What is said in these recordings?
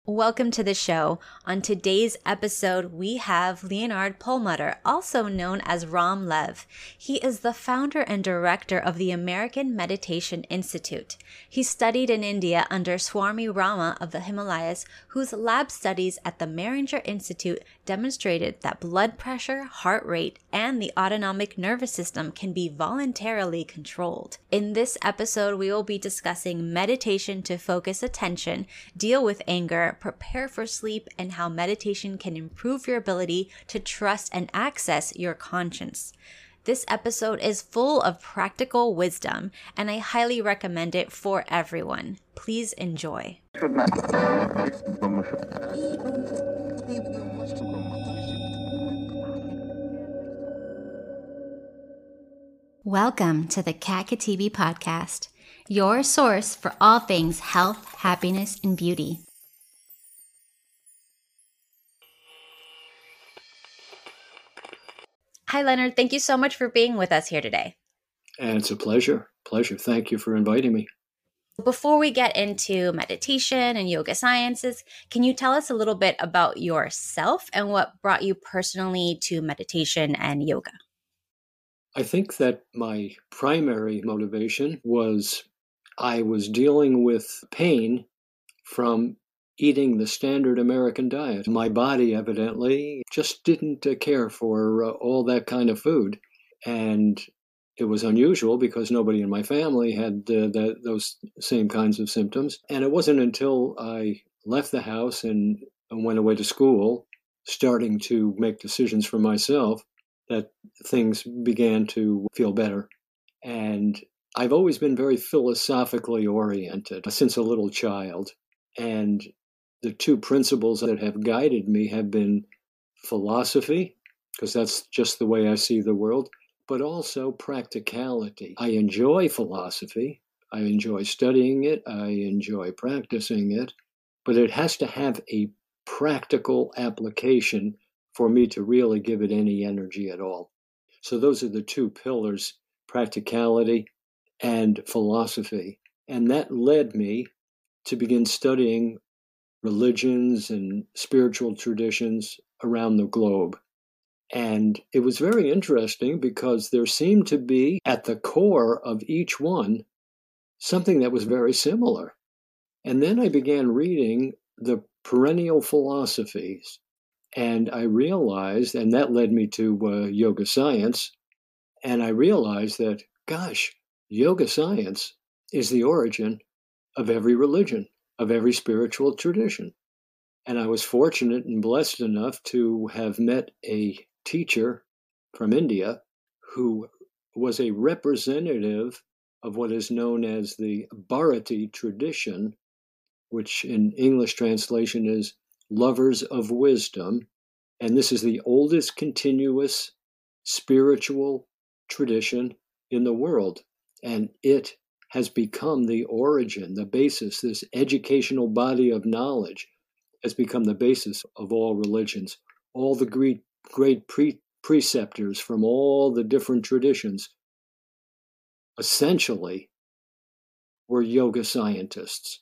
Welcome to the show. On today's episode, we have Leonard Perlmutter, also known as Ram Lev. He is the founder and director of the American Meditation Institute. He studied in India under Swami Rama of the Himalayas, whose lab studies at the Meringer Institute demonstrated that blood pressure, heart rate, and the autonomic nervous system can be voluntarily controlled. In this episode, we will be discussing meditation to focus attention, deal with anger, prepare for sleep, and how meditation can improve your ability to trust and access your conscience. This episode is full of practical wisdom, and I highly recommend it for everyone. Please enjoy. Welcome to the Kat Katibi Podcast, your source for all things health, happiness, and beauty. Hi, Leonard. Thank you so much for being with us here today. And it's a pleasure. Thank you for inviting me. Before we get into meditation and yoga sciences, can you tell us a little bit about yourself and what brought you personally to meditation and yoga? I think that my primary motivation was I was dealing with pain from eating the standard American diet. My body evidently just didn't care for all that kind of food. And it was unusual because nobody in my family had those same kinds of symptoms. And it wasn't until I left the house and went away to school, starting to make decisions for myself, that things began to feel better. And I've always been very philosophically oriented since a little child. And the two principles that have guided me have been philosophy, because that's just the way I see the world, but also practicality. I enjoy philosophy. I enjoy studying it. I enjoy practicing it. But it has to have a practical application for me to really give it any energy at all. So those are the two pillars, practicality and philosophy. And that led me to begin studying religions and spiritual traditions around the globe. And it was very interesting because there seemed to be at the core of each one something that was very similar. And then I began reading the perennial philosophies, and I realized, and that led me to yoga science, and I realized that, gosh, yoga science is the origin of every religion, of every spiritual tradition. And I was fortunate and blessed enough to have met a teacher from India who was a representative of what is known as the Bharati tradition, which in English translation is lovers of wisdom. And this is the oldest continuous spiritual tradition in the world. And it has become the origin, the basis. This educational body of knowledge has become the basis of all religions. All the great preceptors from all the different traditions essentially were yoga scientists.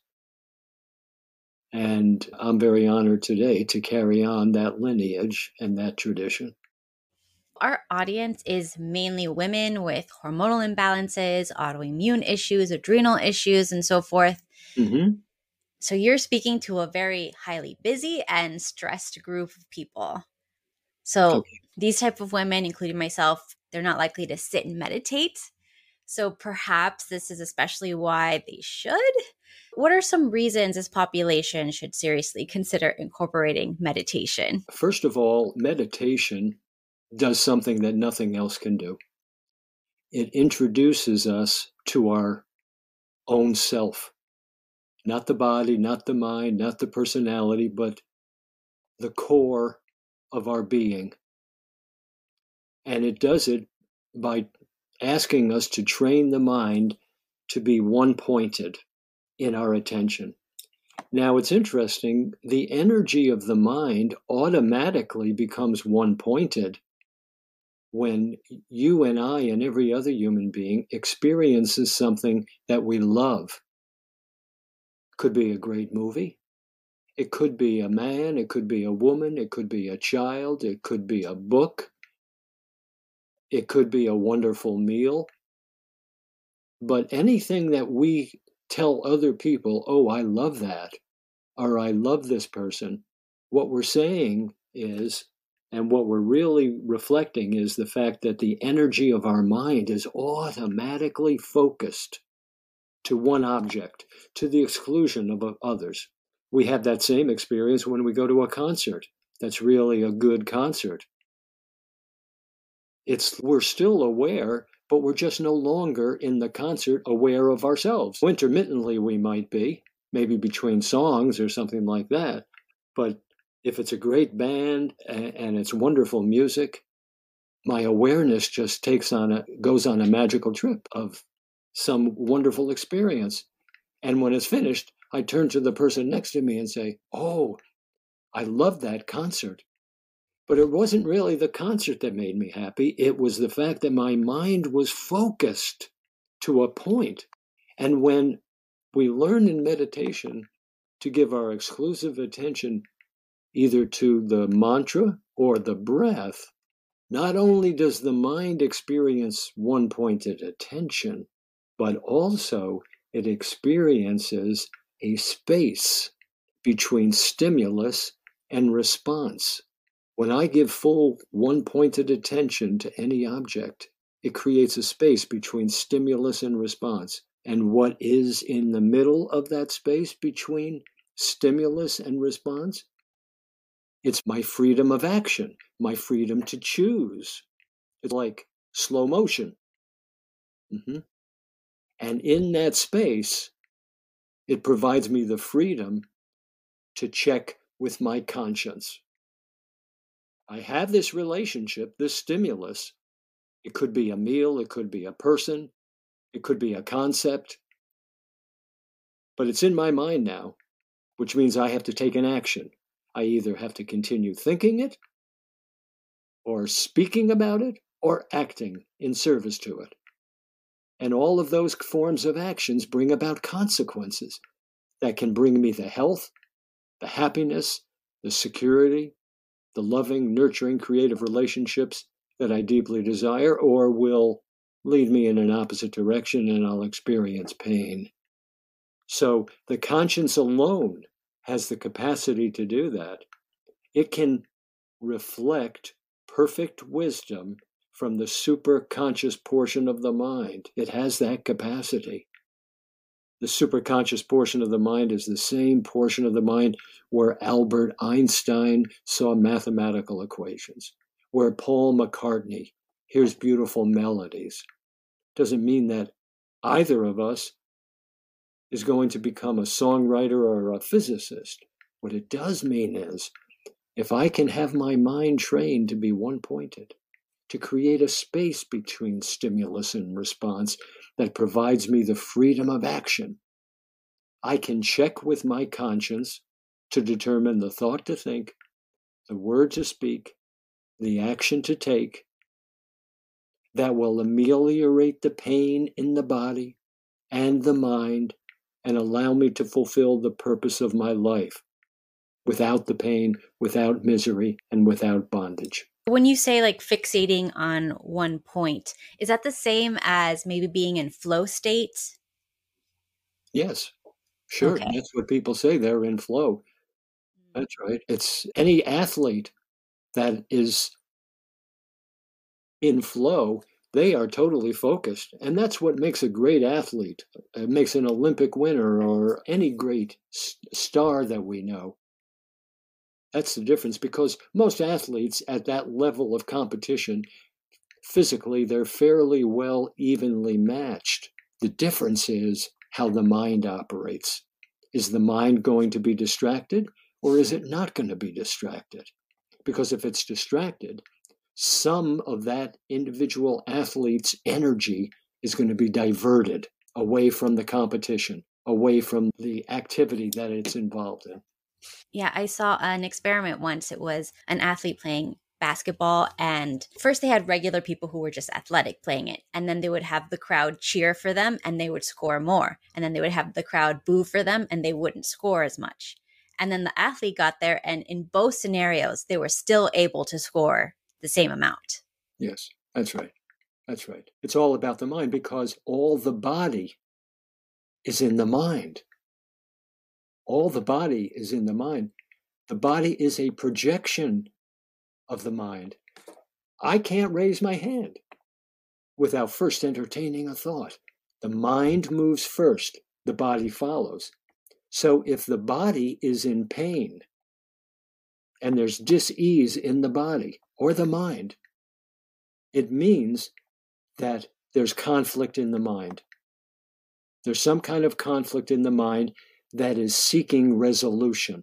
And I'm very honored today to carry on that lineage and that tradition. Our audience is mainly women with hormonal imbalances, autoimmune issues, adrenal issues, and so forth. Mm-hmm. So you're speaking to a very highly busy and stressed group of people. So These type of women, including myself, they're not likely to sit and meditate. So perhaps this is especially why they should. What are some reasons this population should seriously consider incorporating meditation? First of all, meditation does something that nothing else can do. It introduces us to our own self, not the body, not the mind, not the personality, but the core of our being. And it does it by asking us to train the mind to be one-pointed in our attention. Now, it's interesting, the energy of the mind automatically becomes one-pointed when you and I and every other human being experiences something that we love. Could be a great movie. It could be a man, it could be a woman, it could be a child, it could be a book, it could be a wonderful meal. But anything that we tell other people, oh, I love that, or I love this person, what we're saying is, and what we're really reflecting is the fact that the energy of our mind is automatically focused to one object, to the exclusion of others. We have that same experience when we go to a concert. That's really a good concert. We're still aware, but we're just no longer in the concert aware of ourselves. Intermittently, we might be, maybe between songs or something like that. But if it's a great band and it's wonderful music, my awareness just goes on a magical trip of some wonderful experience. And when it's finished, I turn to the person next to me and say, oh, I loved that concert. But it wasn't really the concert that made me happy. It was the fact that my mind was focused to a point. And when we learn in meditation to give our exclusive attention either to the mantra or the breath, not only does the mind experience one-pointed attention, but also it experiences a space between stimulus and response. When I give full one-pointed attention to any object, it creates a space between stimulus and response. And what is in the middle of that space between stimulus and response? It's my freedom of action, my freedom to choose. It's like slow motion. Mm-hmm. And in that space, it provides me the freedom to check with my conscience. I have this relationship, this stimulus. It could be a meal, it could be a person, it could be a concept. But it's in my mind now, which means I have to take an action. I either have to continue thinking it, or speaking about it, or acting in service to it. And all of those forms of actions bring about consequences that can bring me the health, the happiness, the security, the loving, nurturing, creative relationships that I deeply desire, or will lead me in an opposite direction and I'll experience pain. So the conscience alone has the capacity to do that. It can reflect perfect wisdom from the superconscious portion of the mind. It has that capacity. The superconscious portion of the mind is the same portion of the mind where Albert Einstein saw mathematical equations, where Paul McCartney hears beautiful melodies. Doesn't mean that either of us is going to become a songwriter or a physicist. What it does mean is, if I can have my mind trained to be one-pointed, to create a space between stimulus and response that provides me the freedom of action, I can check with my conscience to determine the thought to think, the word to speak, the action to take that will ameliorate the pain in the body and the mind and allow me to fulfill the purpose of my life without the pain, without misery, and without bondage. When you say like fixating on one point, is that the same as maybe being in flow state? Yes, sure. Okay. That's what people say. They're in flow. That's right. It's any athlete that is in flow, they are totally focused. And that's what makes a great athlete. It makes an Olympic winner or any great star that we know. That's the difference, because most athletes at that level of competition, physically, they're fairly well evenly matched. The difference is how the mind operates. Is the mind going to be distracted, or is it not going to be distracted? Because if it's distracted, some of that individual athlete's energy is going to be diverted away from the competition, away from the activity that it's involved in. Yeah, I saw an experiment once. It was an athlete playing basketball, and first they had regular people who were just athletic playing it, and then they would have the crowd cheer for them and they would score more, and then they would have the crowd boo for them and they wouldn't score as much. And then the athlete got there, and in both scenarios, they were still able to score the same amount. Yes, that's right. That's right. It's all about the mind, because all the body is in the mind. All the body is in the mind. The body is a projection of the mind. I can't raise my hand without first entertaining a thought. The mind moves first, the body follows. So if the body is in pain and there's dis-ease in the body or the mind, it means that there's conflict in the mind. There's some kind of conflict in the mind that is seeking resolution.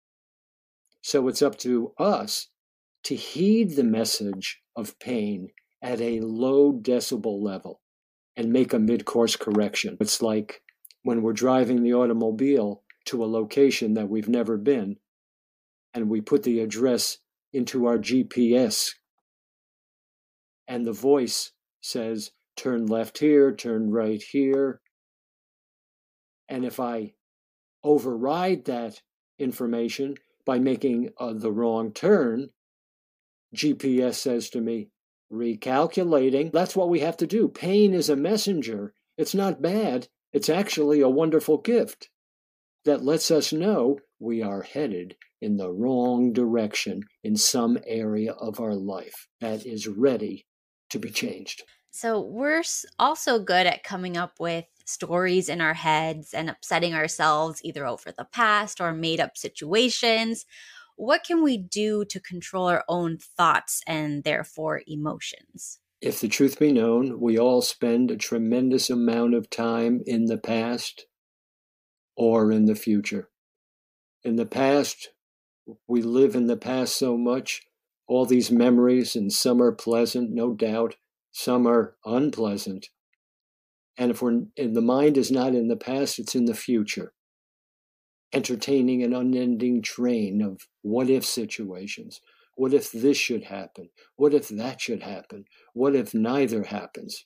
So it's up to us to heed the message of pain at a low decibel level and make a mid-course correction. It's like when we're driving the automobile to a location that we've never been, and we put the address into our GPS, and the voice says, turn left here, turn right here. And if I override that information by making the wrong turn, GPS says to me, recalculating. That's what we have to do. Pain is a messenger. It's not bad. It's actually a wonderful gift that lets us know we are headed in the wrong direction in some area of our life that is ready to be changed. So we're also good at coming up with stories in our heads and upsetting ourselves either over the past or made up situations. What can we do to control our own thoughts and therefore emotions? If the truth be known, we all spend a tremendous amount of time in the past or in the future. In the past, we live in the past so much, all these memories, and some are pleasant, no doubt, some are unpleasant. And if the mind is not in the past, it's in the future, entertaining an unending train of what-if situations. What if this should happen? What if that should happen? What if neither happens?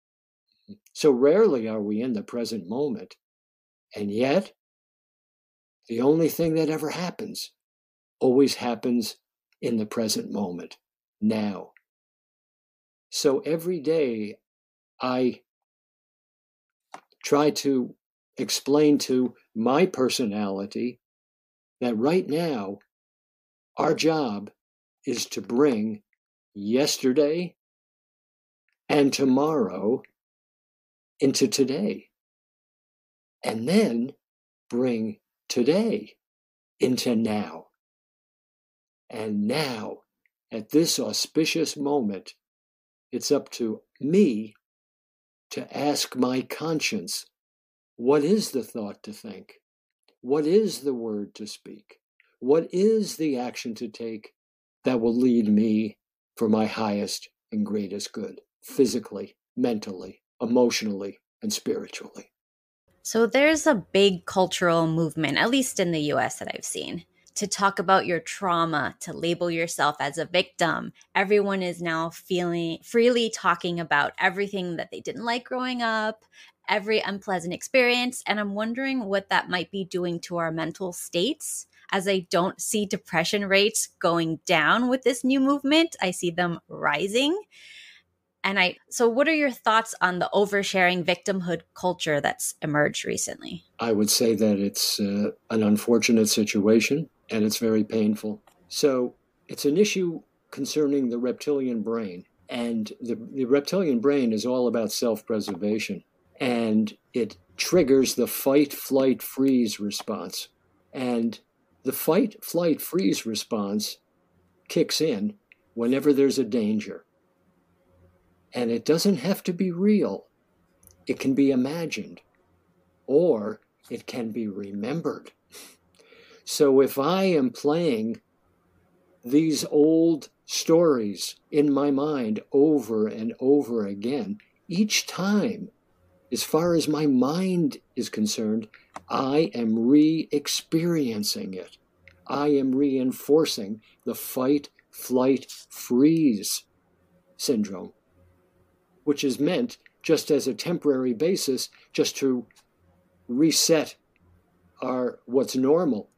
So rarely are we in the present moment. And yet, the only thing that ever happens always happens in the present moment, now. So every day, I try to explain to my personality that right now, our job is to bring yesterday and tomorrow into today, and then bring today into now. And now, at this auspicious moment, it's up to me to ask my conscience, what is the thought to think? What is the word to speak? What is the action to take that will lead me for my highest and greatest good, physically, mentally, emotionally, and spiritually? So there's a big cultural movement, at least in the US, that I've seen, to talk about your trauma, to label yourself as a victim. Everyone is now freely talking about everything that they didn't like growing up, every unpleasant experience. And I'm wondering what that might be doing to our mental states, as I don't see depression rates going down with this new movement. I see them rising. So what are your thoughts on the oversharing victimhood culture that's emerged recently? I would say that it's an unfortunate situation, and it's very painful. So it's an issue concerning the reptilian brain. And the reptilian brain is all about self-preservation. And it triggers the fight, flight, freeze response. And the fight, flight, freeze response kicks in whenever there's a danger. And it doesn't have to be real. It can be imagined, or it can be remembered. So if I am playing these old stories in my mind over and over again, each time, as far as my mind is concerned, I am re-experiencing it. I am reinforcing the fight, flight, freeze syndrome, which is meant just as a temporary basis, just to reset what's normal.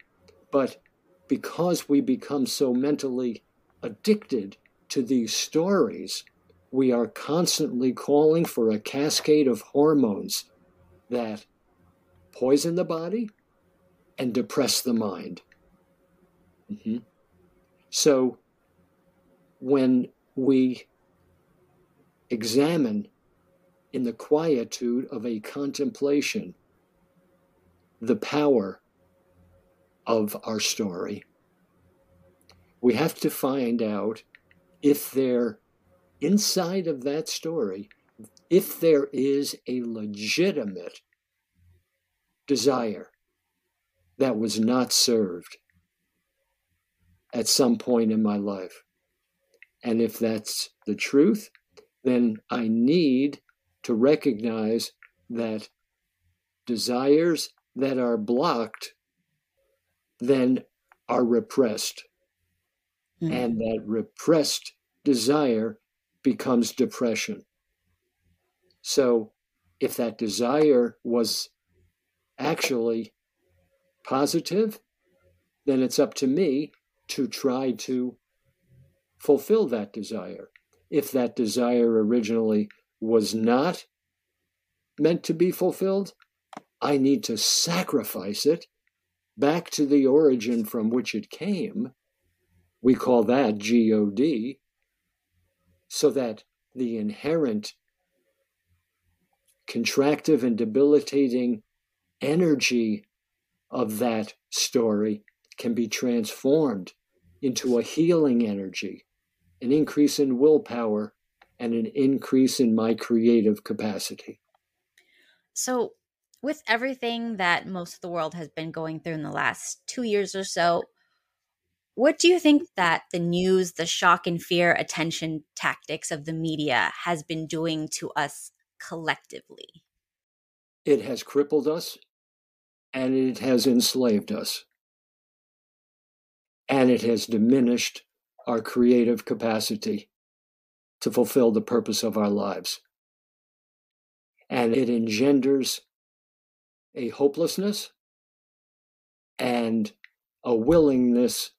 But because we become so mentally addicted to these stories, we are constantly calling for a cascade of hormones that poison the body and depress the mind. Mm-hmm. So when we examine in the quietude of a contemplation the power of our story, we have to find out if there, inside of that story, if there is a legitimate desire that was not served at some point in my life. And if that's the truth, then I need to recognize that desires that are blocked then are repressed. And that repressed desire becomes depression. So if that desire was actually positive, then it's up to me to try to fulfill that desire. If that desire originally was not meant to be fulfilled, I need to sacrifice it back to the origin from which it came. We call that God, so that the inherent contractive and debilitating energy of that story can be transformed into a healing energy, an increase in willpower, and an increase in my creative capacity. So, with everything that most of the world has been going through in the last 2 years or so, what do you think that the news, the shock and fear attention tactics of the media has been doing to us collectively? It has crippled us and it has enslaved us. And it has diminished our creative capacity to fulfill the purpose of our lives. And it engenders a hopelessness and a willingness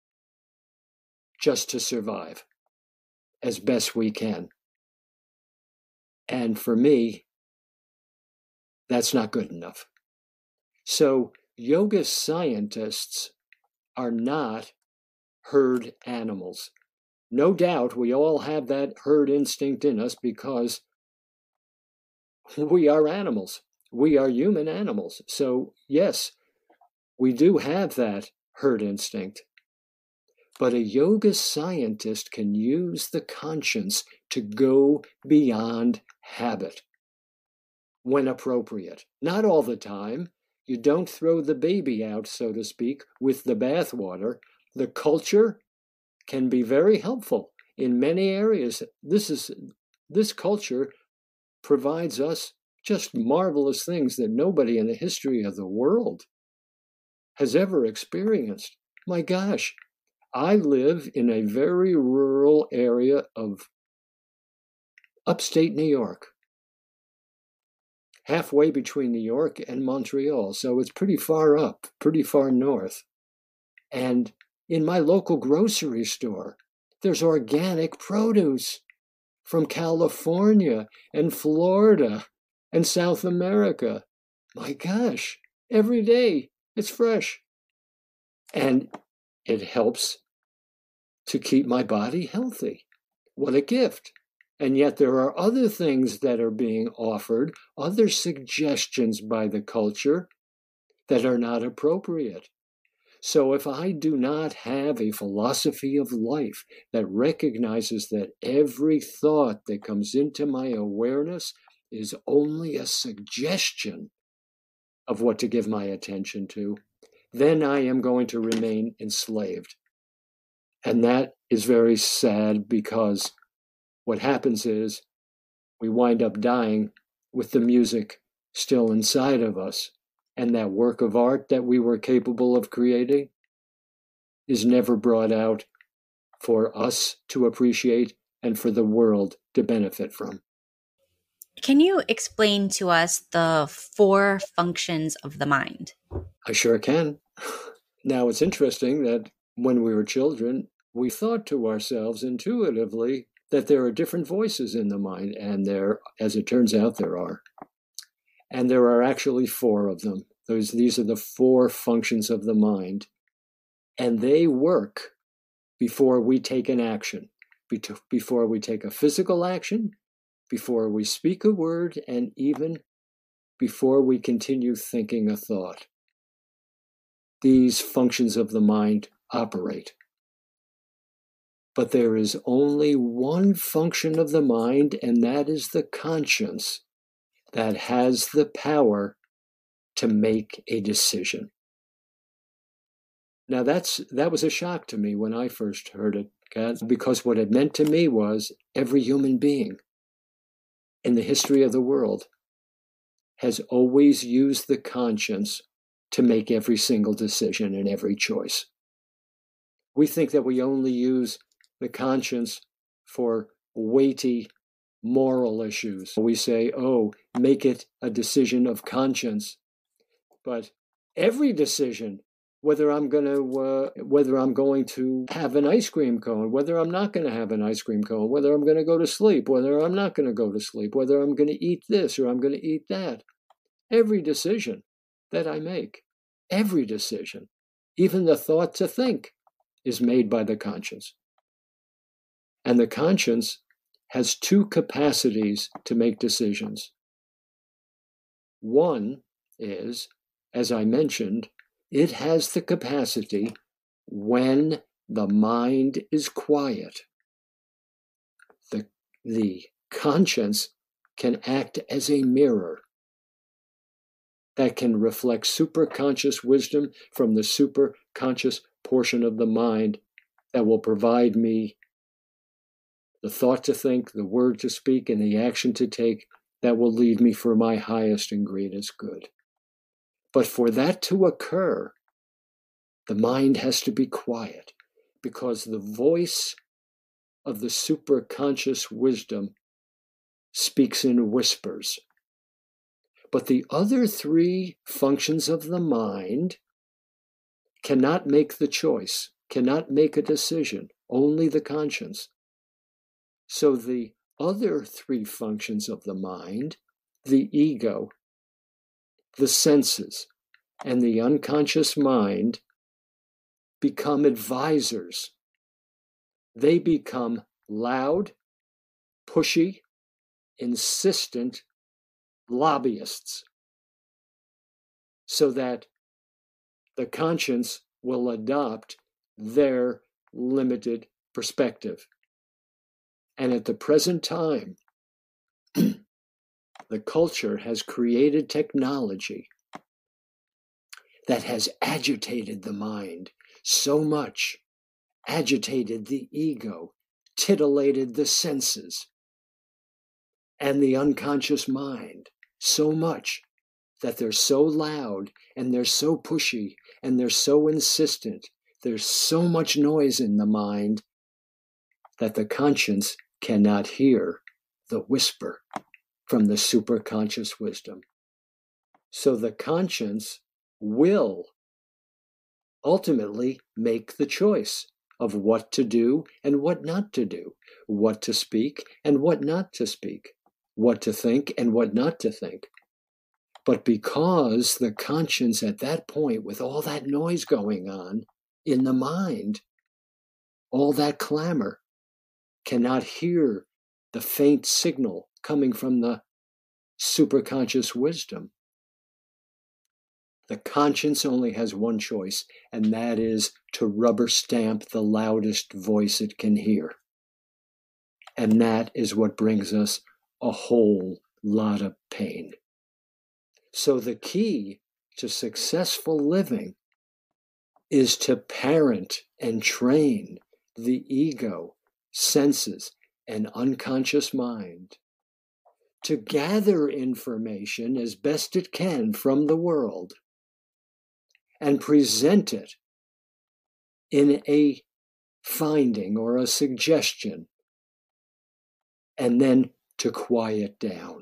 just to survive as best we can. And for me, that's not good enough. So yoga scientists are not herd animals. No doubt we all have that herd instinct in us because we are animals. We are human animals. So yes, we do have that herd instinct. But a yoga scientist can use the conscience to go beyond habit when appropriate. Not all the time. You don't throw the baby out, so to speak, with the bathwater. The culture can be very helpful in many areas. This culture provides us just marvelous things that nobody in the history of the world has ever experienced. My gosh, I live in a very rural area of upstate New York, halfway between New York and Montreal. So it's pretty far up, pretty far north. And in my local grocery store, there's organic produce from California and Florida and South America. My gosh, every day it's fresh. And it helps to keep my body healthy. What a gift. And yet there are other things that are being offered, other suggestions by the culture that are not appropriate. So if I do not have a philosophy of life that recognizes that every thought that comes into my awareness is only a suggestion of what to give my attention to, then I am going to remain enslaved. And that is very sad because what happens is we wind up dying with the music still inside of us. And that work of art that we were capable of creating is never brought out for us to appreciate and for the world to benefit from. Can you explain to us the 4 functions of the mind? I sure can. Now, it's interesting that when we were children, we thought to ourselves intuitively that there are different voices in the mind, and there, as it turns out, there are. And there are actually 4 of them. These are the 4 functions of the mind, and they work before we take an action, before we take a physical action, before we speak a word, and even before we continue thinking a thought. These functions of the mind operate. But there is only one function of the mind, and that is the conscience, that has the power to make a decision. Now that was a shock to me when I first heard it, because what it meant to me was every human being in the history of the world has always used the conscience to make every single decision and every choice. We think that we only use the conscience for weighty moral issues. We say, oh, make it a decision of conscience. But every decision, whether I'm going to have an ice cream cone, whether I'm not going to have an ice cream cone, whether I'm going to go to sleep, whether I'm not going to go to sleep, whether I'm going to eat this or I'm going to eat that, every decision that I make, every decision, even the thought to think, is made by the conscience. And the conscience has 2 capacities to make decisions. One is, as I mentioned, it has the capacity when the mind is quiet. The conscience can act as a mirror that can reflect superconscious wisdom from the superconscious portion of the mind that will provide me the thought to think, the word to speak, and the action to take that will lead me for my highest and greatest good. But for that to occur, the mind has to be quiet, because the voice of the superconscious wisdom speaks in whispers. But the other 3 functions of the mind cannot make the choice, cannot make a decision, only the conscience. So the other 3 functions of the mind, the ego, the senses, and the unconscious mind, become advisors. They become loud, pushy, insistent lobbyists, so that the conscience will adopt their limited perspective. And at the present time, the culture has created technology that has agitated the mind so much, agitated the ego, titillated the senses and the unconscious mind so much that they're so loud and they're so pushy and they're so insistent. There's so much noise in the mind that the conscience cannot hear the whisper from the superconscious wisdom. So the conscience will ultimately make the choice of what to do and what not to do, what to speak and what not to speak, what to think and what not to think. But because the conscience at that point, with all that noise going on in the mind, all that clamor, cannot hear the faint signal coming from the superconscious wisdom, the conscience only has one choice, and that is to rubber stamp the loudest voice it can hear. And that is what brings us a whole lot of pain. So the key to successful living is to parent and train the ego, senses, and unconscious mind to gather information as best it can from the world and present it in a finding or a suggestion, and then to quiet down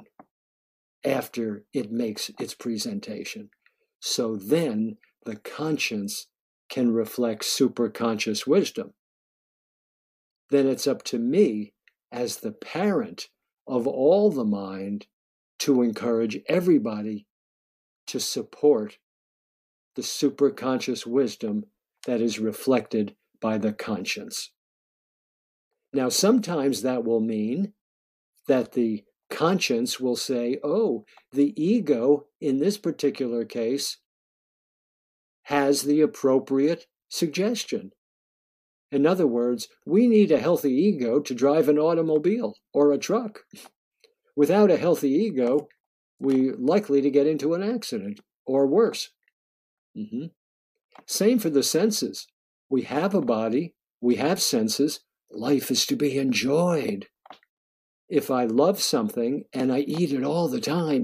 after it makes its presentation. So then the conscience can reflect superconscious wisdom, then it's up to me as the parent of all the mind to encourage everybody to support the superconscious wisdom that is reflected by the conscience. Now, sometimes that will mean that the conscience will say, oh, the ego in this particular case has the appropriate suggestion. In other words, we need a healthy ego to drive an automobile or a truck. Without a healthy ego, we're likely to get into an accident or worse. Same for the senses. We have a body, we have senses. Life is to be enjoyed. If I love something and I eat it all the time,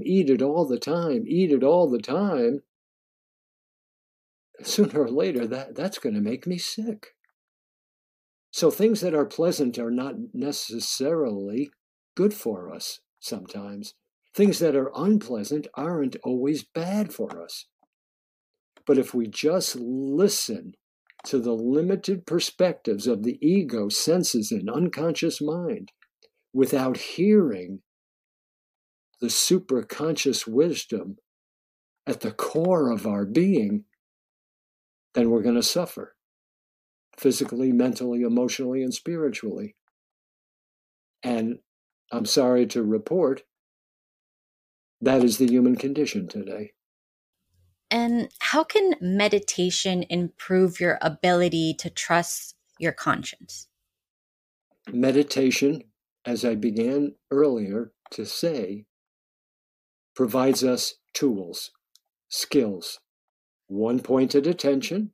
sooner or later that's going to make me sick. So things that are pleasant are not necessarily good for us sometimes. Things that are unpleasant aren't always bad for us. But if we just listen to the limited perspectives of the ego, senses, and unconscious mind, without hearing the superconscious wisdom at the core of our being, then we're going to suffer physically, mentally, emotionally, and spiritually. And I'm sorry to report, that is the human condition today. And how can meditation improve your ability to trust your conscience? Meditation, as I began earlier to say, provides us tools, skills, one-pointed attention,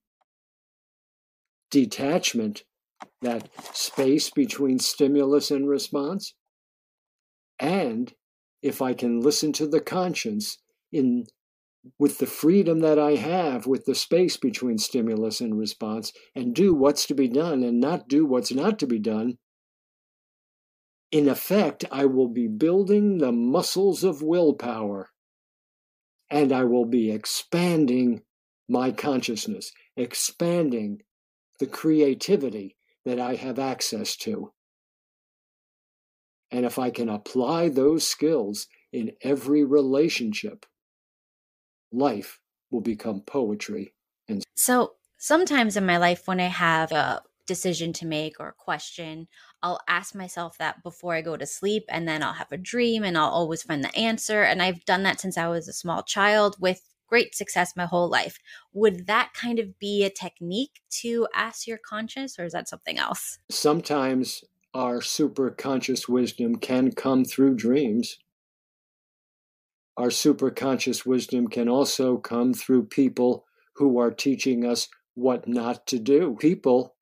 detachment, that space between stimulus and response, and if I can listen to the conscience with the freedom that I have, with the space between stimulus and response, and do what's to be done and not do what's not to be done, in effect, I will be building the muscles of willpower, and I will be expanding my consciousness, expanding the creativity that I have access to. And if I can apply those skills in every relationship, life will become poetry. And so sometimes in my life, when I have a decision to make or a question, I'll ask myself that before I go to sleep, and then I'll have a dream and I'll always find the answer. And I've done that since I was a small child with great success my whole life. Would that kind of be a technique to ask your conscience, or is that something else? Sometimes our superconscious wisdom can come through dreams. Our superconscious wisdom can also come through people who are teaching us what not to do. People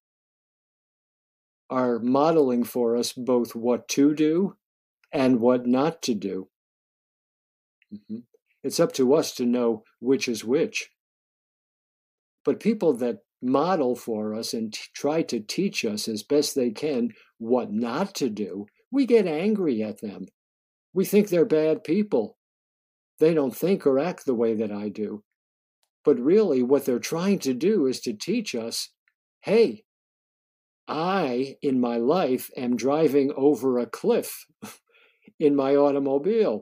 are modeling for us both what to do and what not to do. It's up to us to know which is which. But people that model for us and try to teach us as best they can what not to do, we get angry at them. We think they're bad people. They don't think or act the way that I do. But really, what they're trying to do is to teach us, hey, I, in my life, am driving over a cliff in my automobile.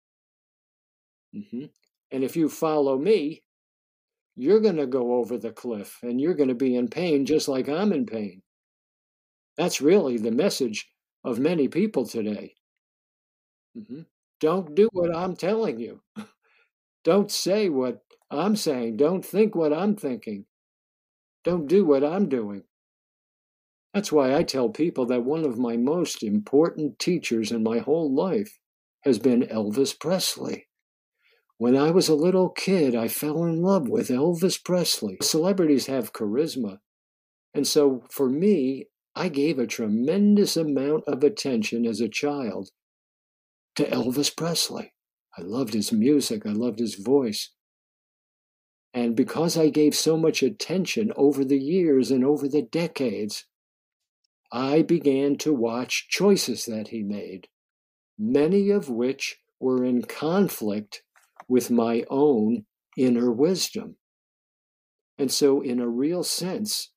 And if you follow me, you're going to go over the cliff and you're going to be in pain just like I'm in pain. That's really the message of many people today. Don't do what I'm telling you. Don't say what I'm saying. Don't think what I'm thinking. Don't do what I'm doing. That's why I tell people that one of my most important teachers in my whole life has been Elvis Presley. When I was a little kid, I fell in love with Elvis Presley. Celebrities have charisma. And so for me, I gave a tremendous amount of attention as a child to Elvis Presley. I loved his music. I loved his voice. And because I gave so much attention over the years and over the decades, I began to watch choices that he made, many of which were in conflict with my own inner wisdom. And so, in a real sense,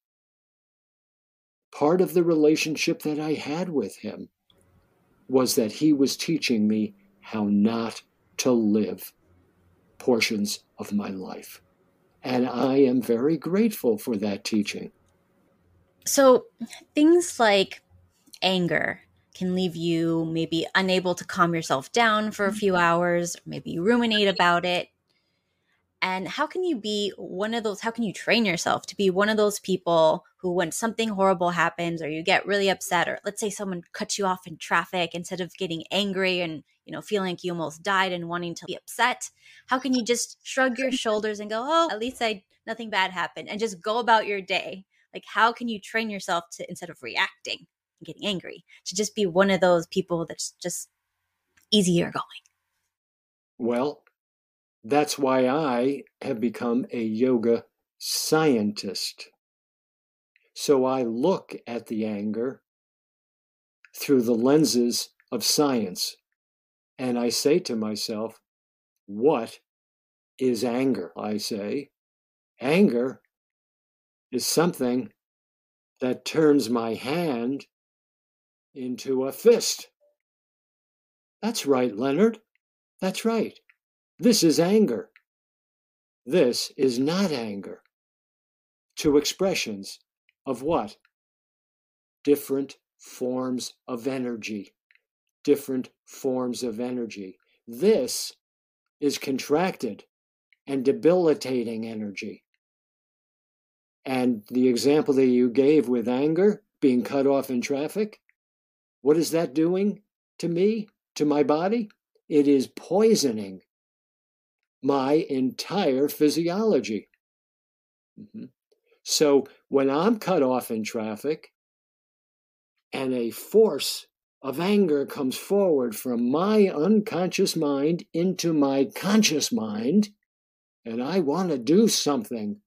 part of the relationship that I had with him was that he was teaching me how not to live portions of my life. And I am very grateful for that teaching. So things like anger can leave you maybe unable to calm yourself down for a few hours, or maybe you ruminate about it. And how can you be one of those? How can you train yourself to be one of those people who, when something horrible happens or you get really upset, or let's say someone cuts you off in traffic, instead of getting angry and, feeling like you almost died and wanting to be upset, how can you just shrug your shoulders and go, oh, at least nothing bad happened, and just go about your day? Like, how can you train yourself to, instead of reacting and getting angry, to just be one of those people that's just easier going? Well, that's why I have become a yoga scientist. So I look at the anger through the lenses of science. And I say to myself, what is anger? I say, anger is something that turns my hand into a fist. That's right, Leonard. That's right. This is anger. This is not anger. Two expressions of what? Different forms of energy. Different forms of energy. This is contracted and debilitating energy. And the example that you gave with anger, being cut off in traffic, what is that doing to me, to my body? It is poisoning my entire physiology. Mm-hmm. So when I'm cut off in traffic and a force of anger comes forward from my unconscious mind into my conscious mind, and I want to do something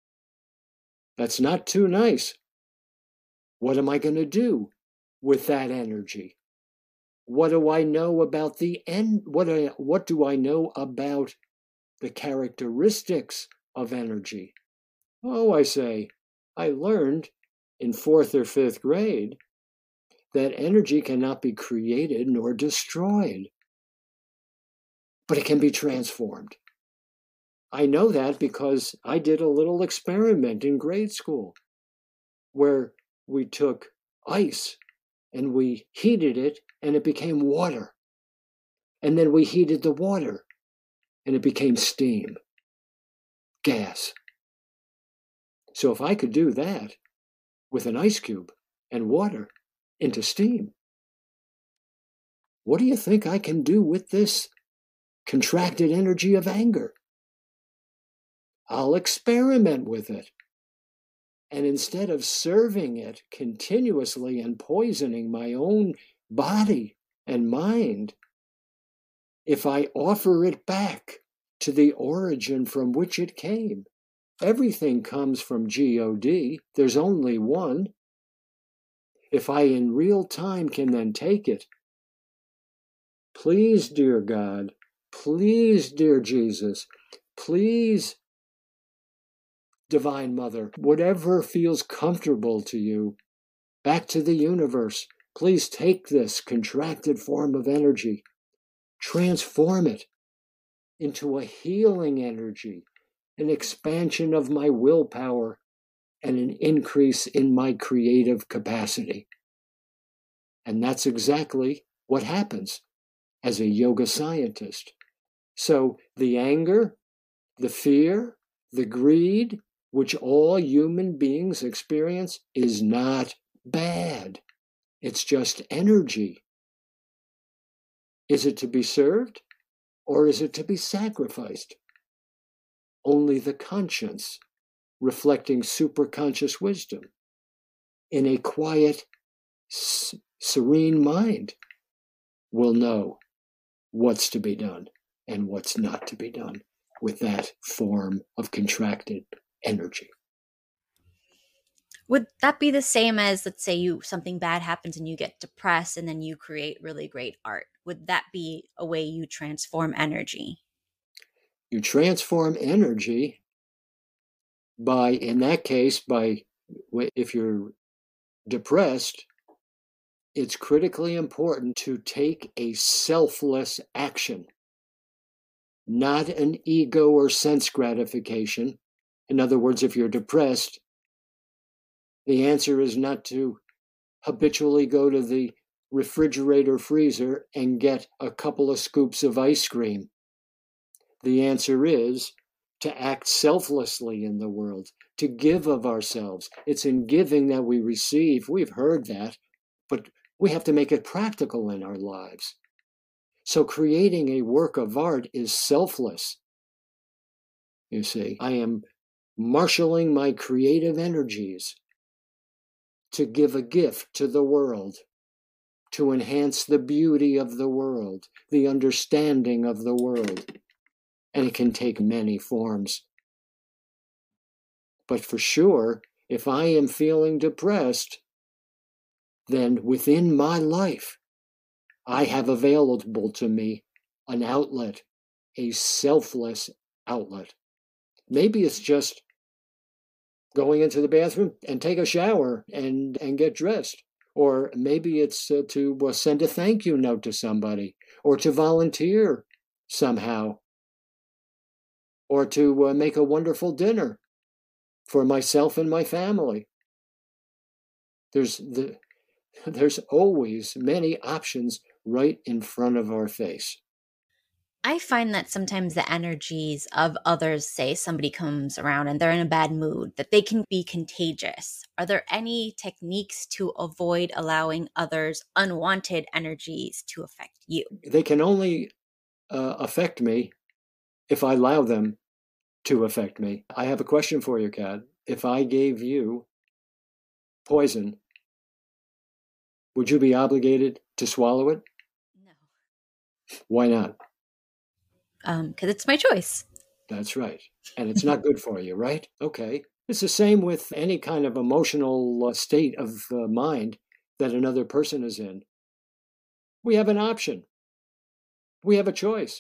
that's not too nice, what am I going to do with that energy? What do I know about the end? What do I know about the characteristics of energy? Oh, I say, I learned in 4th or 5th grade that energy cannot be created nor destroyed, but it can be transformed. I know that because I did a little experiment in grade school where we took ice and we heated it and it became water. And then we heated the water and it became steam, gas. So if I could do that with an ice cube and water into steam, what do you think I can do with this contracted energy of anger? I'll experiment with it. And instead of serving it continuously and poisoning my own body and mind, if I offer it back to the origin from which it came, everything comes from God. There's only one. If I in real time can then take it, please, dear God, please, dear Jesus, please, Divine Mother, whatever feels comfortable to you, back to the universe. Please take this contracted form of energy, transform it into a healing energy, an expansion of my willpower, and an increase in my creative capacity. And that's exactly what happens as a yoga scientist. So the anger, the fear, the greed, which all human beings experience, is not bad. It's just energy. Is it to be served or is it to be sacrificed? Only the conscience, reflecting superconscious wisdom in a quiet, serene mind, will know what's to be done and what's not to be done with that form of contracted energy. Would that be the same as, let's say, something bad happens and you get depressed and then you create really great art? Would that be a way you transform energy? You transform energy In that case, if you're depressed, it's critically important to take a selfless action, not an ego or sense gratification. In other words, if you're depressed, the answer is not to habitually go to the refrigerator freezer and get a couple of scoops of ice cream. The answer is to act selflessly in the world, to give of ourselves. It's in giving that we receive. We've heard that, but we have to make it practical in our lives. So creating a work of art is selfless. You see, I am marshaling my creative energies to give a gift to the world, to enhance the beauty of the world, the understanding of the world. And it can take many forms. But for sure, if I am feeling depressed, then within my life, I have available to me an outlet, a selfless outlet. Maybe it's just going into the bathroom and take a shower and get dressed. Or maybe it's to send a thank you note to somebody, or to volunteer somehow, or to make a wonderful dinner for myself and my family. There's always many options right in front of our face. I find that sometimes the energies of others, say somebody comes around and they're in a bad mood, that they can be contagious. Are there any techniques to avoid allowing others' unwanted energies to affect you? They can only affect me if I allow them to affect me. I have a question for you, Kat. If I gave you poison, would you be obligated to swallow it? No. Why not? Because it's my choice. That's right. And it's not good for you, right? Okay. It's the same with any kind of emotional state of mind that another person is in. We have an option. We have a choice.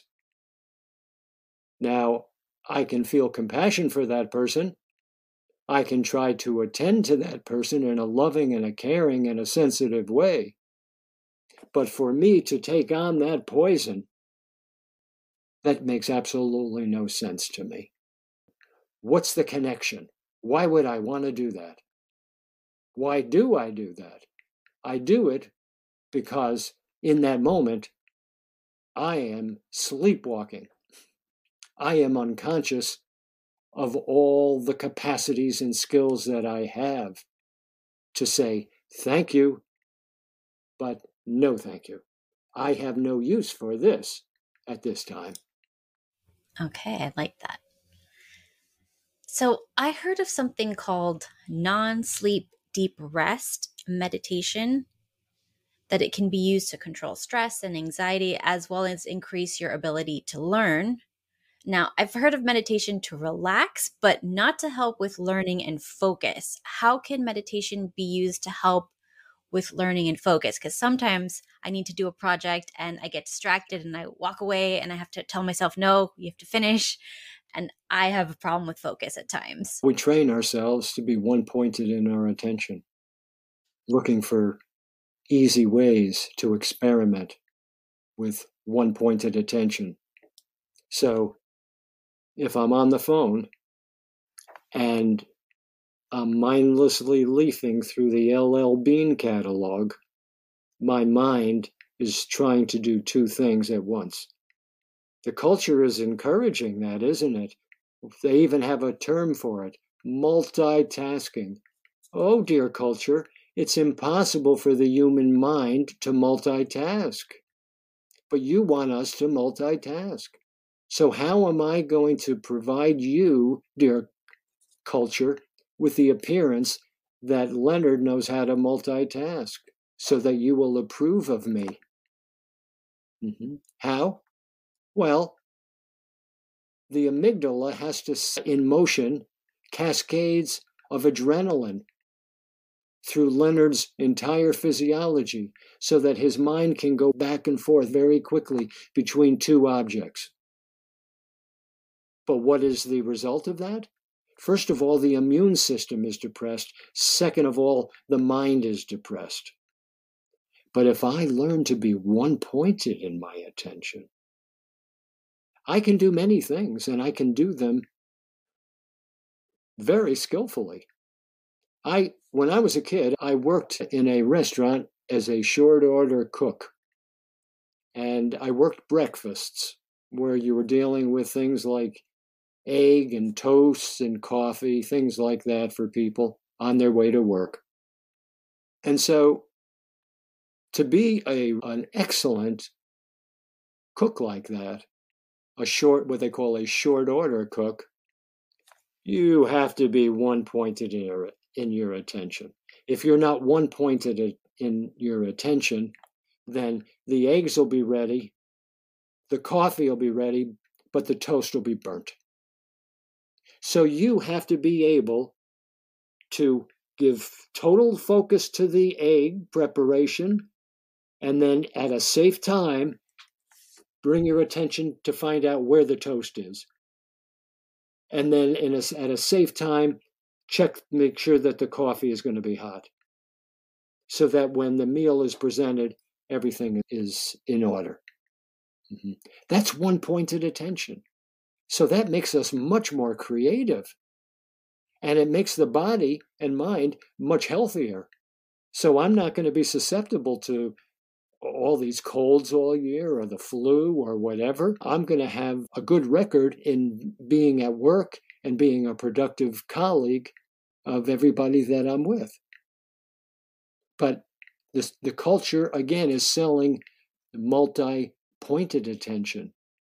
Now, I can feel compassion for that person. I can try to attend to that person in a loving and a caring and a sensitive way. But for me to take on that poison, that makes absolutely no sense to me. What's the connection? Why would I want to do that? Why do I do that? I do it because in that moment, I am sleepwalking. I am unconscious of all the capacities and skills that I have to say thank you, but no thank you. I have no use for this at this time. Okay, I like that. So I heard of something called non-sleep deep rest meditation, that it can be used to control stress and anxiety as well as increase your ability to learn. Now, I've heard of meditation to relax, but not to help with learning and focus. How can meditation be used to help with learning and focus? Because sometimes I need to do a project and I get distracted and I walk away and I have to tell myself, no, you have to finish. And I have a problem with focus at times. We train ourselves to be one-pointed in our attention, looking for easy ways to experiment with one-pointed attention. So if I'm on the phone and I'm mindlessly leafing through the LL Bean catalog, my mind is trying to do two things at once. The culture is encouraging that, isn't it? They even have a term for it, multitasking. Oh, dear culture, it's impossible for the human mind to multitask. But you want us to multitask. So how am I going to provide you, dear culture, with the appearance that Leonard knows how to multitask so that you will approve of me? How? Well, the amygdala has to set in motion cascades of adrenaline through Leonard's entire physiology so that his mind can go back and forth very quickly between two objects. But what is the result of that? First of all, the immune system is depressed. Second of all, the mind is depressed. But if I learn to be one-pointed in my attention, I can do many things, and I can do them very skillfully. When I was a kid, I worked in a restaurant as a short order cook. And I worked breakfasts where you were dealing with things like egg and toast and coffee, things like that for people on their way to work. And so to be an excellent cook like that, what they call a short order cook, you have to be one-pointed in your attention. If you're not one-pointed in your attention, then the eggs will be ready, the coffee will be ready, but the toast will be burnt. So you have to be able to give total focus to the egg preparation, and then at a safe time, bring your attention to find out where the toast is. And then at a safe time, make sure that the coffee is going to be hot, so that when the meal is presented, everything is in order. Mm-hmm. That's one-pointed attention. So that makes us much more creative. And it makes the body and mind much healthier. So I'm not going to be susceptible to all these colds all year or the flu or whatever. I'm going to have a good record in being at work and being a productive colleague of everybody that I'm with. But the culture, again, is selling multi-pointed attention,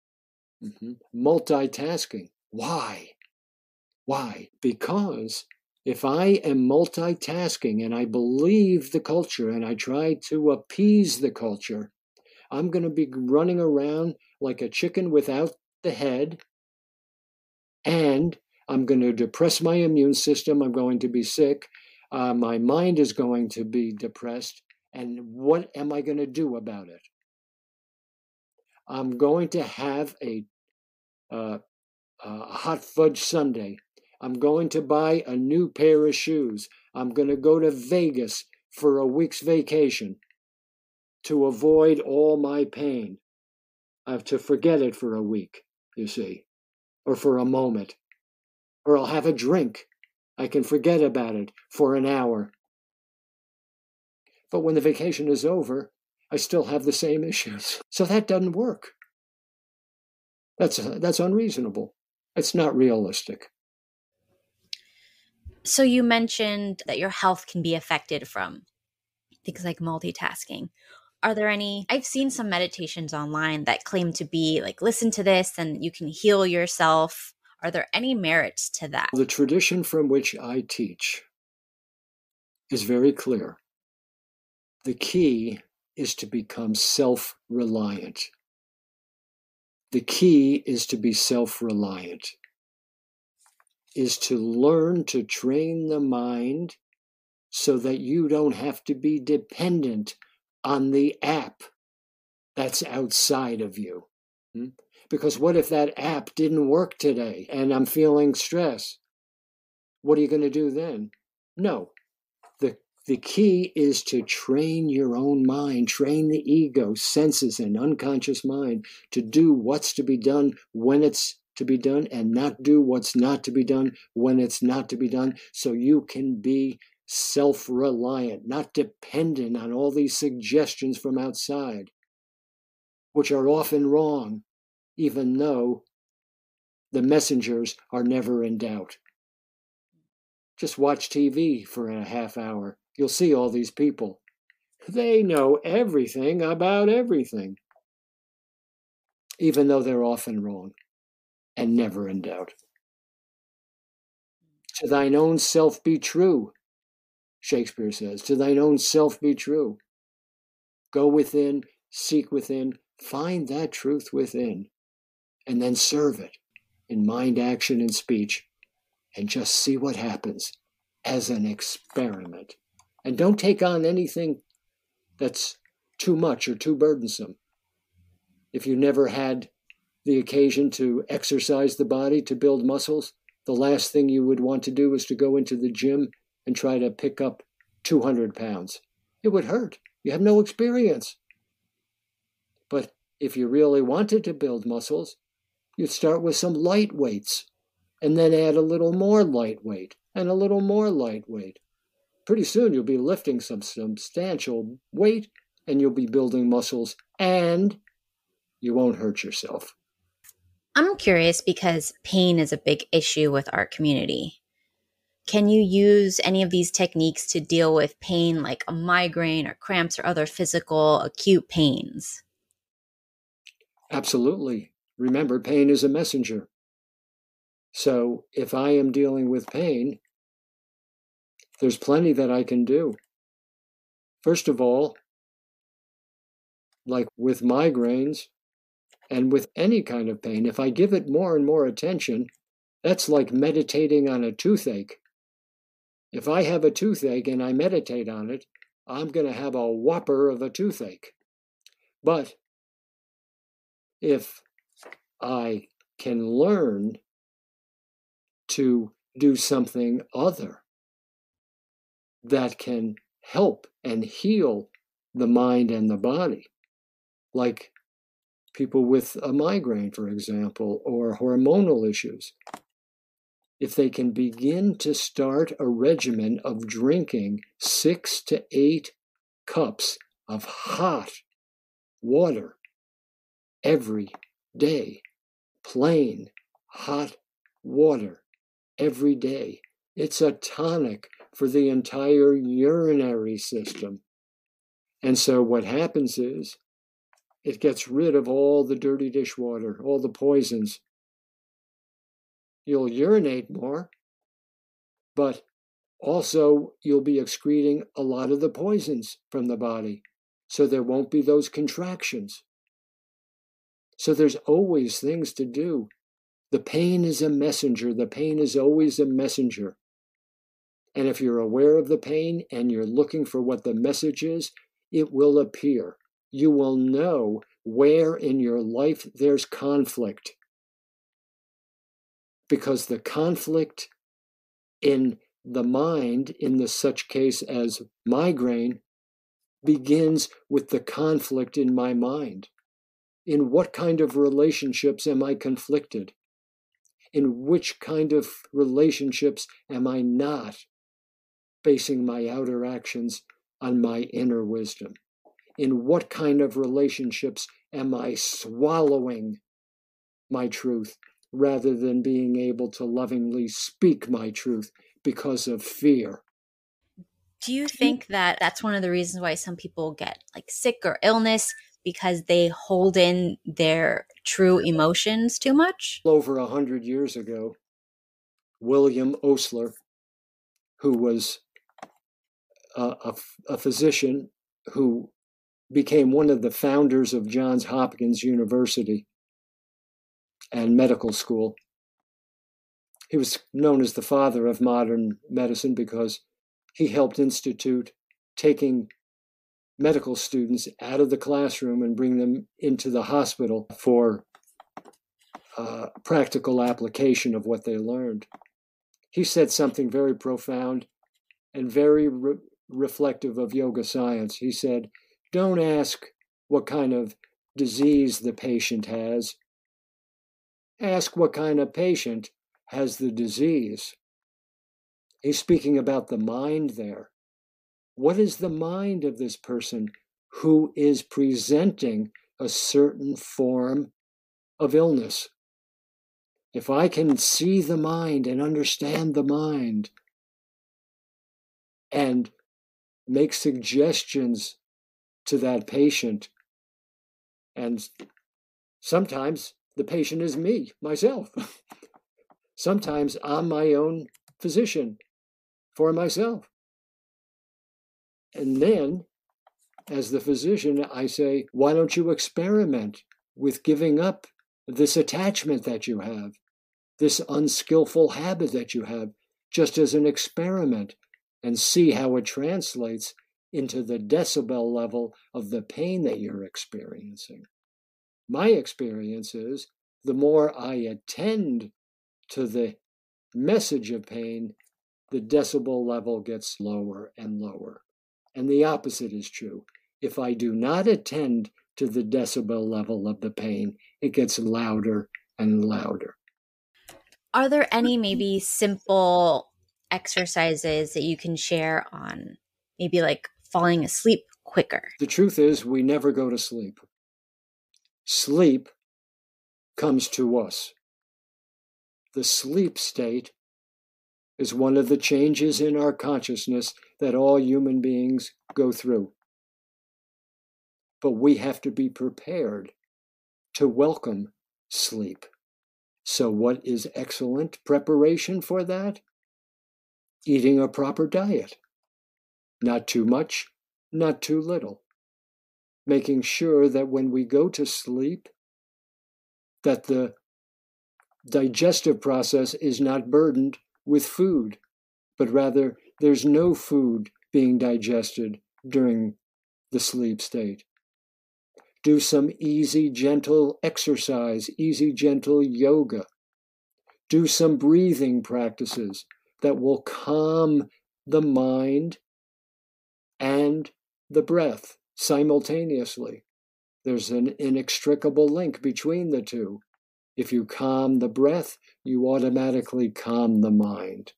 multitasking. Why? Why? Because if I am multitasking and I believe the culture and I try to appease the culture, I'm going to be running around like a chicken without the head, and I'm going to depress my immune system. I'm going to be sick. My mind is going to be depressed. And what am I going to do about it? I'm going to have a hot fudge sundae. I'm going to buy a new pair of shoes. I'm going to go to Vegas for a week's vacation to avoid all my pain. I have to forget it for a week, you see, or for a moment. Or I'll have a drink. I can forget about it for an hour. But when the vacation is over, I still have the same issues. So that doesn't work. That's unreasonable. It's not realistic. So you mentioned that your health can be affected from things like multitasking. Are there any, I've seen some meditations online that claim to be like, listen to this and you can heal yourself. Are there any merits to that? The tradition from which I teach is very clear. The key is to become self-reliant. The key is to be self-reliant, is to learn to train the mind so that you don't have to be dependent on the app that's outside of you. Because what if that app didn't work today and I'm feeling stress? What are you going to do then? No. The key is to train your own mind, train the ego, senses, and unconscious mind to do what's to be done when it's to be done and not do what's not to be done when it's not to be done, so you can be self-reliant, not dependent on all these suggestions from outside, which are often wrong, even though the messengers are never in doubt. Just watch TV for a half hour. You'll see all these people. They know everything about everything, even though they're often wrong and never in doubt. To thine own self be true, Shakespeare says. To thine own self be true. Go within, seek within, find that truth within, and then serve it in mind, action, and speech, and just see what happens as an experiment. And don't take on anything that's too much or too burdensome. If you never had the occasion to exercise the body to build muscles, the last thing you would want to do is to go into the gym and try to pick up 200 pounds. It would hurt. You have no experience. But if you really wanted to build muscles, you'd start with some light weights and then add a little more lightweight and a little more lightweight. Pretty soon you'll be lifting some substantial weight and you'll be building muscles and you won't hurt yourself. I'm curious because pain is a big issue with our community. Can you use any of these techniques to deal with pain like a migraine or cramps or other physical acute pains? Absolutely. Remember, pain is a messenger. So if I am dealing with pain, there's plenty that I can do. First of all, like with migraines and with any kind of pain, if I give it more and more attention, that's like meditating on a toothache. If I have a toothache and I meditate on it, I'm going to have a whopper of a toothache. But if I can learn to do something other that can help and heal the mind and the body, like people with a migraine, for example, or hormonal issues, if they can begin to start a regimen of drinking 6 to 8 cups of hot water every day, plain hot water every day, it's a tonic for the entire urinary system. And so what happens is it gets rid of all the dirty dishwater, all the poisons. You'll urinate more, but also you'll be excreting a lot of the poisons from the body. So there won't be those contractions. So there's always things to do. The pain is a messenger. The pain is always a messenger. And if you're aware of the pain and you're looking for what the message is, it will appear. You will know where in your life there's conflict. Because the conflict in the mind, in the such case as migraine, begins with the conflict in my mind. In what kind of relationships am I conflicted? In which kind of relationships am I not basing my outer actions on my inner wisdom? In what kind of relationships am I swallowing my truth rather than being able to lovingly speak my truth because of fear? Do you think that that's one of the reasons why some people get like sick or illness, because they hold in their true emotions too much? Over 100 years ago, William Osler, who was a physician who became one of the founders of Johns Hopkins University and medical school. He was known as the father of modern medicine because he helped institute taking medical students out of the classroom and bring them into the hospital for practical application of what they learned. He said something very profound and very reflective of yoga science. He said, don't ask what kind of disease the patient has. Ask what kind of patient has the disease. He's speaking about the mind there. What is the mind of this person who is presenting a certain form of illness? If I can see the mind and understand the mind and make suggestions to that patient, and sometimes the patient is me, myself. Sometimes I'm my own physician for myself. And then, as the physician, I say, why don't you experiment with giving up this attachment that you have, this unskillful habit that you have, just as an experiment, and see how it translates into the decibel level of the pain that you're experiencing. My experience is the more I attend to the message of pain, the decibel level gets lower and lower. And the opposite is true. If I do not attend to the decibel level of the pain, it gets louder and louder. Are there any maybe simple exercises that you can share on maybe like falling asleep quicker? The truth is, we never go to sleep. Sleep comes to us. The sleep state is one of the changes in our consciousness that all human beings go through. But we have to be prepared to welcome sleep. So what is excellent preparation for that? Eating a proper diet. Not too much, not too little. Making sure that when we go to sleep, that the digestive process is not burdened with food, but rather there's no food being digested during the sleep state. Do some easy, gentle exercise, easy, gentle yoga. Do some breathing practices that will calm the mind and the breath simultaneously. There's an inextricable link between the two. If you calm the breath, you automatically calm the mind.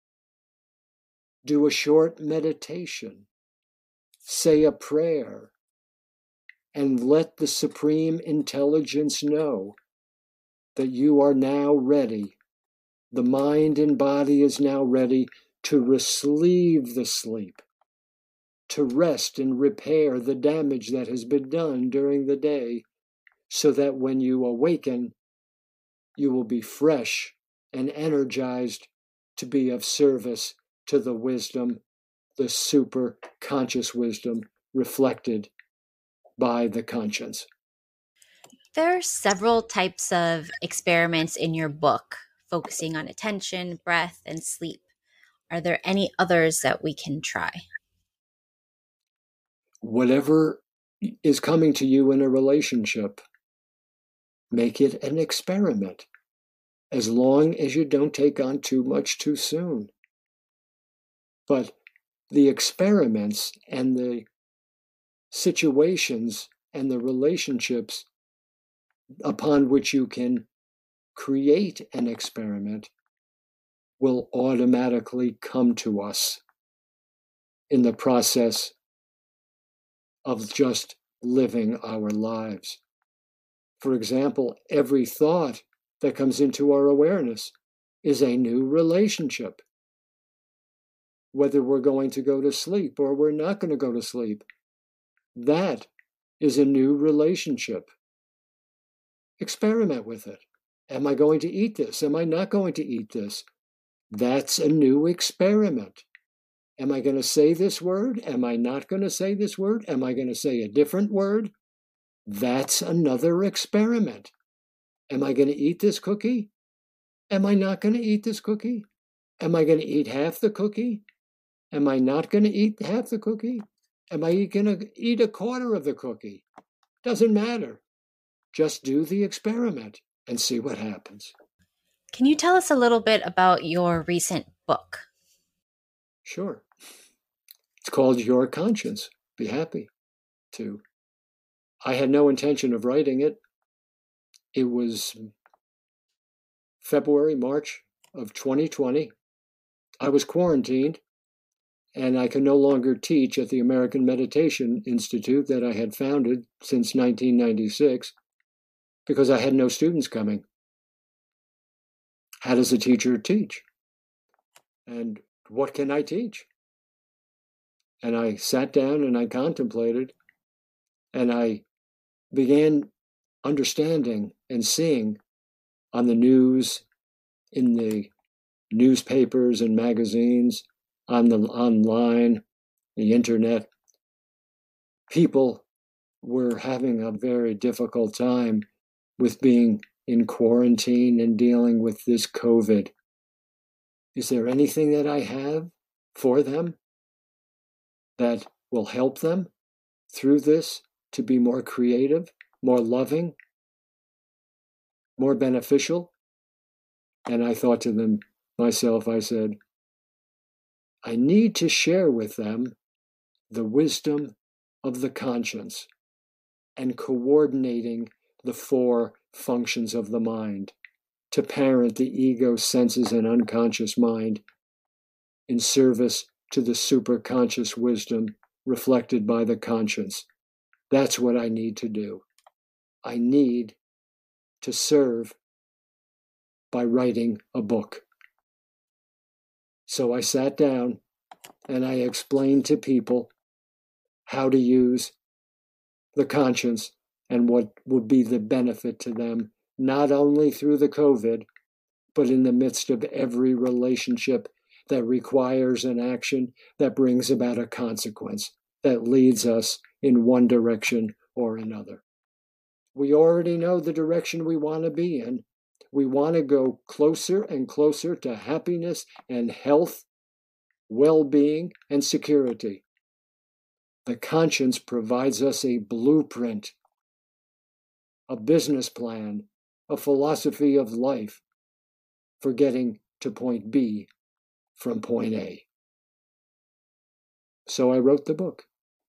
Do a short meditation. Say a prayer. And let the Supreme Intelligence know that you are now ready. The mind and body is now ready to receive the sleep, to rest and repair the damage that has been done during the day, so that when you awaken, you will be fresh and energized to be of service to the wisdom, the super conscious wisdom reflected by the conscience. There are several types of experiments in your book focusing on attention, breath, and sleep. Are there any others that we can try? Whatever is coming to you in a relationship, make it an experiment, as long as you don't take on too much too soon. But the experiments and the situations and the relationships upon which you can create an experiment will automatically come to us in the process of just living our lives. For example, every thought that comes into our awareness is a new relationship. Whether we're going to go to sleep or we're not going to go to sleep, that is a new relationship. Experiment with it. Am I going to eat this? Am I not going to eat this? That's a new experiment. Am I going to say this word? Am I not going to say this word? Am I going to say a different word? That's another experiment. Am I going to eat this cookie? Am I not going to eat this cookie? Am I going to eat half the cookie? Am I not going to eat half the cookie? Am I going to eat a quarter of the cookie? Doesn't matter. Just do the experiment and see what happens. Can you tell us a little bit about your recent book? Sure. It's called Your Conscience. Be happy to. I had no intention of writing it. It was February, March of 2020. I was quarantined, and I could no longer teach at the American Meditation Institute that I had founded since 1996 because I had no students coming. How does a teacher teach? And what can I teach? And I sat down and I contemplated, and I began understanding and seeing on the news, in the newspapers and magazines, on the online, the internet, people were having a very difficult time with being in quarantine and dealing with this COVID. Is there anything that I have for them that will help them through this to be more creative, more loving, more beneficial? And I thought to them, myself, I said, I need to share with them the wisdom of the conscience and coordinating the four functions of the mind to parent the ego, senses, and unconscious mind in service to the superconscious wisdom reflected by the conscience. That's what I need to do. I need to serve by writing a book. So I sat down and I explained to people how to use the conscience and what would be the benefit to them, not only through the COVID, but in the midst of every relationship that requires an action that brings about a consequence that leads us in one direction or another. We already know the direction we want to be in. We want to go closer and closer to happiness and health, well-being, and security. The conscience provides us a blueprint, a business plan, a philosophy of life for getting to point B from point A. So I wrote the book.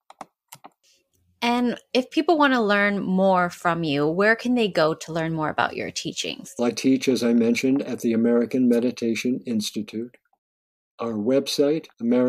And if people want to learn more from you, where can they go to learn more about your teachings? I teach, as I mentioned, at the American Meditation Institute. Our website,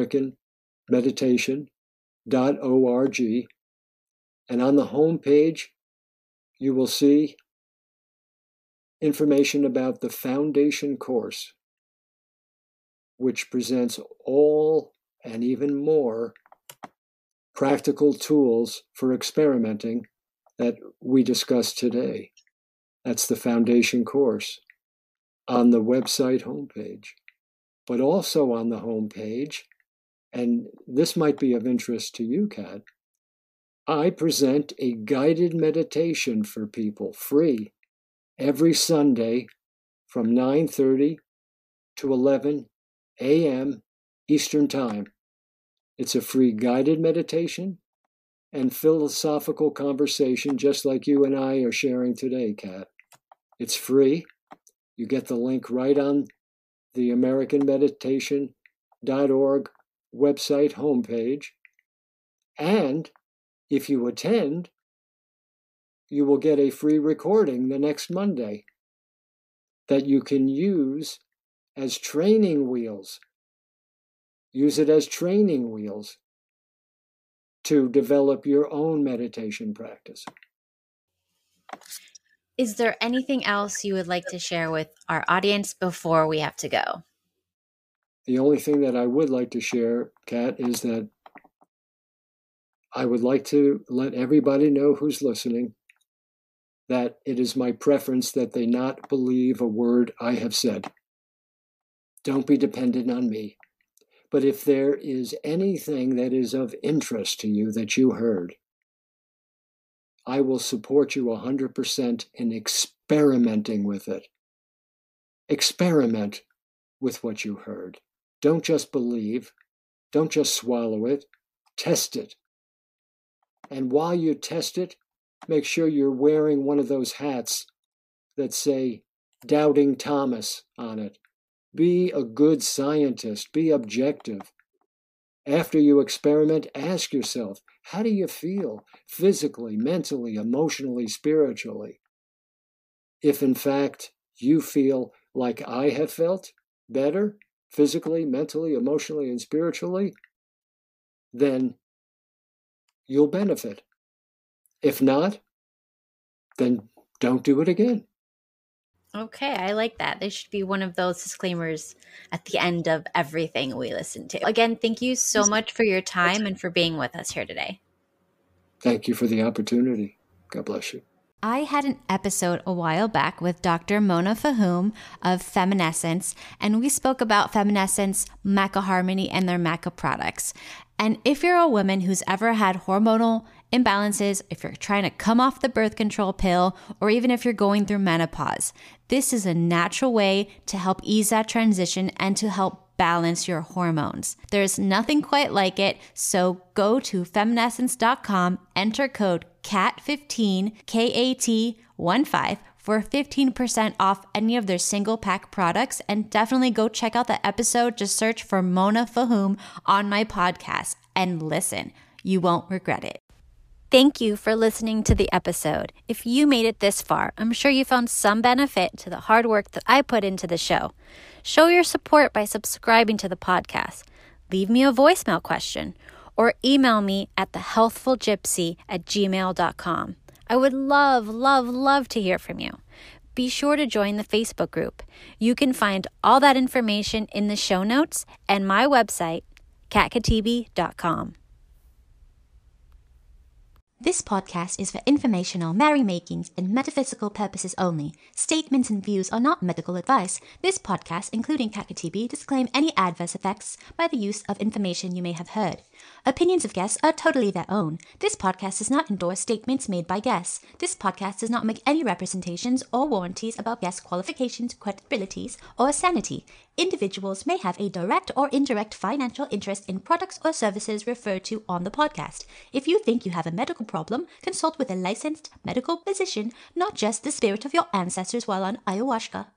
americanmeditation.org. And on the home page, you will see information about the foundation course, which presents all and even more practical tools for experimenting that we discussed today. That's the foundation course on the website homepage. But also on the homepage, and this might be of interest to you, Kat, I present a guided meditation for people, free, every Sunday from 9:30 to 11 a.m. Eastern Time. It's a free guided meditation and philosophical conversation just like you and I are sharing today, Kat. It's free. You get the link right on the americanmeditation.org website homepage. And if you attend, you will get a free recording the next Monday that you can use as training wheels. Use it as training wheels to develop your own meditation practice. Is there anything else you would like to share with our audience before we have to go? The only thing that I would like to share, Kat, is that I would like to let everybody know who's listening that it is my preference that they not believe a word I have said. Don't be dependent on me. But if there is anything that is of interest to you that you heard, I will support you 100% in experimenting with it. Experiment with what you heard. Don't just believe. Don't just swallow it. Test it. And while you test it, make sure you're wearing one of those hats that say Doubting Thomas on it. Be a good scientist. Be objective. After you experiment, ask yourself, how do you feel physically, mentally, emotionally, spiritually? If in fact you feel like I have felt better, physically, mentally, emotionally, and spiritually, then you'll benefit. If not, then don't do it again. Okay, I like that. There should be one of those disclaimers at the end of everything we listen to. Again, thank you so much for your time and for being with us here today. Thank you for the opportunity. God bless you. I had an episode a while back with Dr. Mona Fahum of Feminescence, and we spoke about Feminescence, Maca Harmony, and their Maca products. And if you're a woman who's ever had hormonal imbalances, if you're trying to come off the birth control pill, or even if you're going through menopause, this is a natural way to help ease that transition and to help balance your hormones. There's nothing quite like it, so go to feminescence.com, enter code CAT15, KAT15 for 15% off any of their single pack products, and definitely go check out the episode. Just search for Mona Fahum on my podcast and listen. You won't regret it. Thank you for listening to the episode. If you made it this far, I'm sure you found some benefit to the hard work that I put into the show. Show your support by subscribing to the podcast. Leave me a voicemail question or email me at thehealthfulgypsy@gmail.com. I would love to hear from you. Be sure to join the Facebook group. You can find all that information in the show notes and my website, katkatibi.com. This podcast is for informational, merrymakings, and metaphysical purposes only. Statements and views are not medical advice. This podcast, including Kakatibi, disclaim any adverse effects by the use of information you may have heard. Opinions of guests are totally their own. This podcast does not endorse statements made by guests. This podcast does not make any representations or warranties about guest qualifications, credibilities, or sanity. Individuals may have a direct or indirect financial interest in products or services referred to on the podcast. If you think you have a medical problem, consult with a licensed medical physician, not just the spirit of your ancestors while on ayahuasca.